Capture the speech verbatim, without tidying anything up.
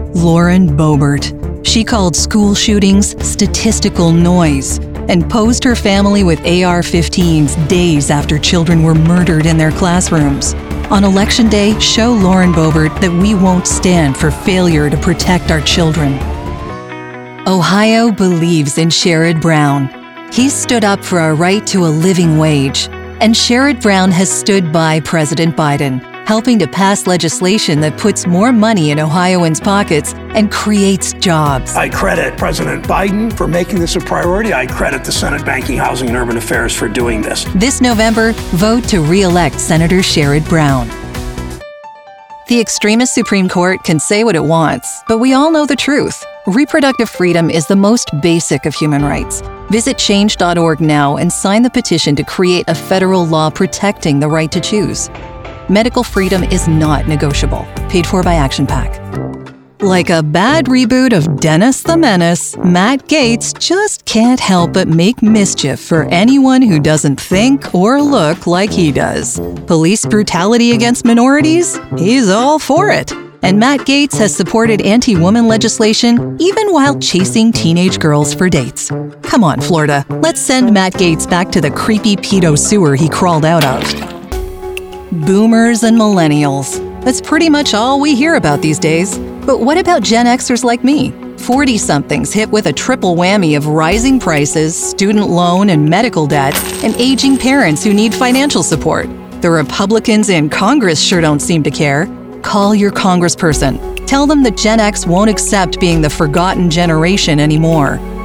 Lauren Boebert. She called school shootings statistical noise and posed her family with A R fifteens days after children were murdered in their classrooms. On Election Day, show Lauren Boebert that we won't stand for failure to protect our children. Ohio believes in Sherrod Brown. He's stood up for our right to a living wage. And Sherrod Brown has stood by President Biden, helping to pass legislation that puts more money in Ohioans' pockets and creates jobs. I credit President Biden for making this a priority. I credit the Senate Banking, Housing, and Urban Affairs for doing this. This November, vote to re-elect Senator Sherrod Brown. The extremist Supreme Court can say what it wants, but we all know the truth. Reproductive freedom is the most basic of human rights. Visit change dot org now and sign the petition to create a federal law protecting the right to choose. Medical freedom is not negotiable. Paid for by Action PAC. Like a bad reboot of Dennis the Menace, Matt Gaetz just can't help but make mischief for anyone who doesn't think or look like he does. Police brutality against minorities? He's all for it. And Matt Gaetz has supported anti-woman legislation even while chasing teenage girls for dates. Come on, Florida. Let's send Matt Gaetz back to the creepy pedo sewer he crawled out of. Boomers and millennials. That's pretty much all we hear about these days. But what about Gen Xers like me? forty-somethings hit with a triple whammy of rising prices, student loan and medical debt, and aging parents who need financial support. The Republicans in Congress sure don't seem to care. Call your congressperson. Tell them that Gen X won't accept being the forgotten generation anymore.